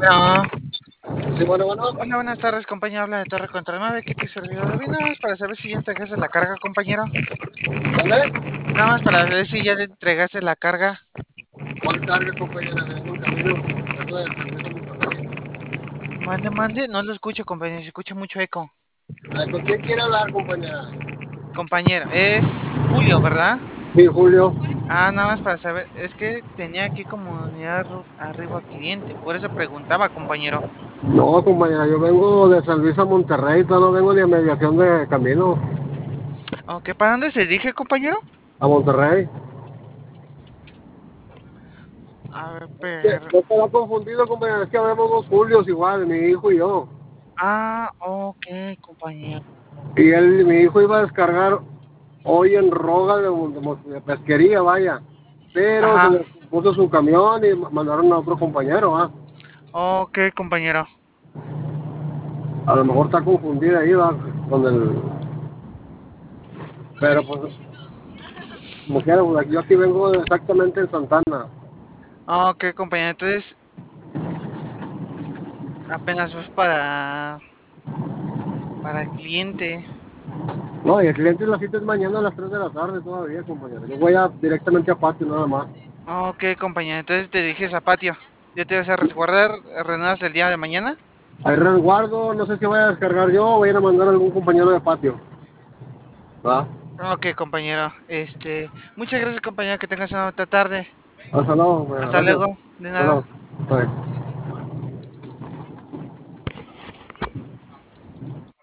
No. Sí, bueno. Hola, buenas tardes, compañero. Habla de Torre Contra 9. ¿Qué te servidor de nada más para saber si ya entregaste la carga, compañero? ¿Dónde? Nada más para saber si ya te entregaste la carga. ¿Cuál carga, compañera? Vengo en camino. Vengo del servicio Monterrey. Mande, mande. No lo escucho, compañero. Se escucha mucho eco. ¿Con quién quiere hablar, compañera? Compañero, es Julio, ¿verdad? Sí, Julio. Nada más para saber. Es que tenía aquí comunidad arriba cliente. Por eso preguntaba, compañero. No, compañera, yo vengo de San Luis a Monterrey, todavía no vengo ni a mediación de camino. Aunque, ¿para dónde se dirige, compañero? A Monterrey. A ver, No te va confundido, compañera, es que vemos dos Julios igual, mi hijo y yo. Ok, compañero. Y mi hijo iba a descargar hoy en Roga de pesquería, vaya. Pero se Ajá. le puso su camión y mandaron a otro compañero, ¿ah? Ok, compañero. A lo mejor está confundida ahí, va, con el... Pero pues, como quiera, pues, yo aquí vengo exactamente en Santana. Ok, compañero. Entonces, apenas vas para el cliente. No, y el cliente la cita es mañana a las 3 de la tarde todavía, compañero. Yo voy directamente a patio nada más. Ok, compañero. Entonces te diriges a patio. ¿Ya te vas a resguardar renuevas el día de mañana? Hay resguardo, no sé si voy a descargar yo o voy a ir a mandar a algún compañero de patio. ¿Va? Ok, compañero. Muchas gracias, compañero. Que tengas una buena tarde. Hasta luego, compañero. Hasta Gracias. luego. De Hasta nada. luego. Bye.